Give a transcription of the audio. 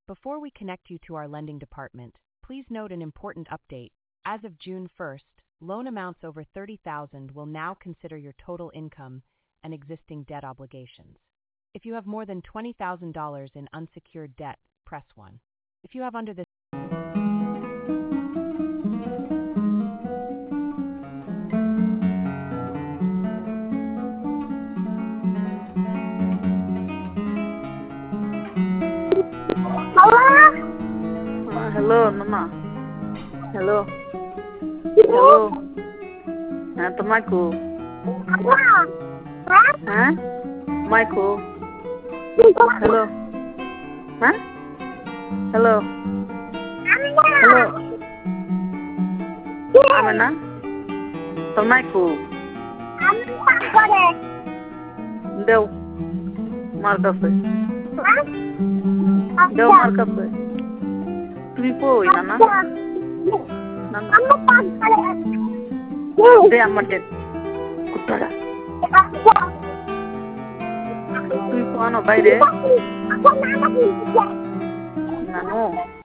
Before we connect you to our lending department, please note an important update. As of June 1st, loan amounts over $30,000 will now consider your total income and existing debt obligations. If you have more than $20,000 in unsecured debt, press 1. If you have under this Hello, Mama. Hello. Hello. To Michael. Huh? Michael. Hello. Huh? Hello. Hello. Amana. To Michael. Deu. Marca-se. Deu marca-se. Tulipo, Nana. Nana. Deh amat kuttara. Tulipo ano bayre. Nano.